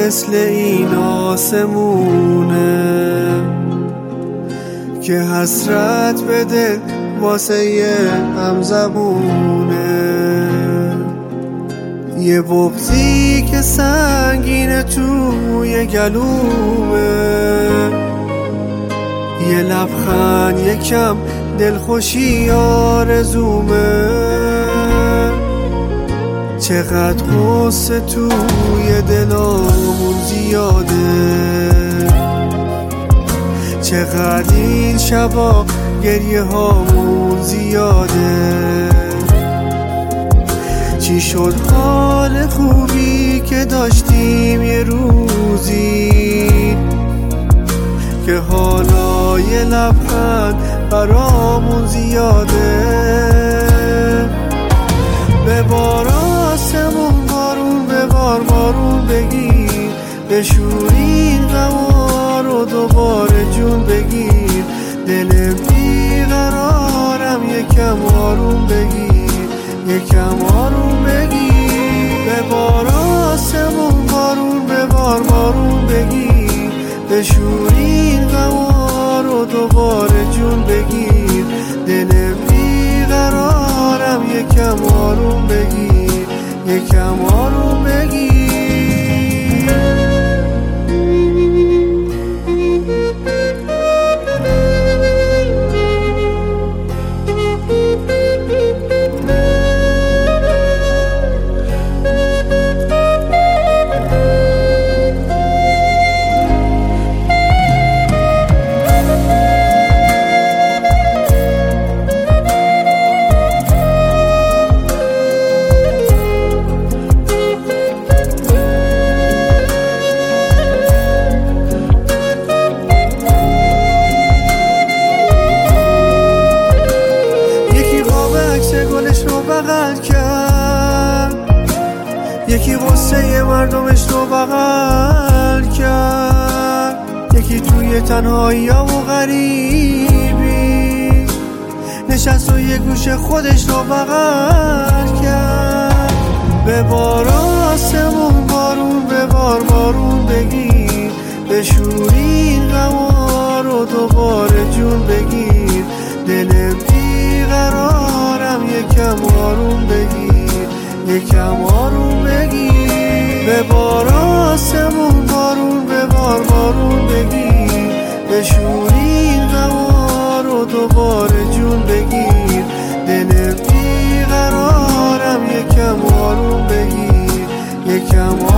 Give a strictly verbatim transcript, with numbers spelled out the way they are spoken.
مثل این آسمونه که حسرت بده واسه یه همزبونه. یه بغضی که سنگینه توی گلومه، یه لبخند یکم دلخوشی آرزومه. چقدر غصه توی دلامون زیاده، چقدر این شبا گریه هامون زیاده. چی شد حال خوبی که داشتیم یه روزی، که حالا یه لبخند برامون زیاده. به بار آسمون بارون، به بار بارون بگیر، بشورین غما رو دوباره جون بگیر. دل بیقرارم یکم آروم بگیر، یکم آروم بگیر. به بار آسمون بارون، به بار بارون بگیر، بشورین غما رو دوباره جون بگیر. دل بیقرارم یکم آروم بگیر، یکم آروم بگیر. بغل کرد، یکی غصه مردمش رو بغل کرد، یکی توی تنهایی ها و غریبی نشست و یه گوشه خودش رو بغل کرد. به بار آسمون بارون، به بار بارون بگیر، بشورین غما رو دوباره جون بگیر. دل بیقرارم یکم آروم بگیر، یکم آروم بگیر. به بار آسمون بارون، به بار بارون بگیر، بشورین غما رو دوباره جون بگیر. دل بیقرارم یکم آروم بگیر، یکم آروم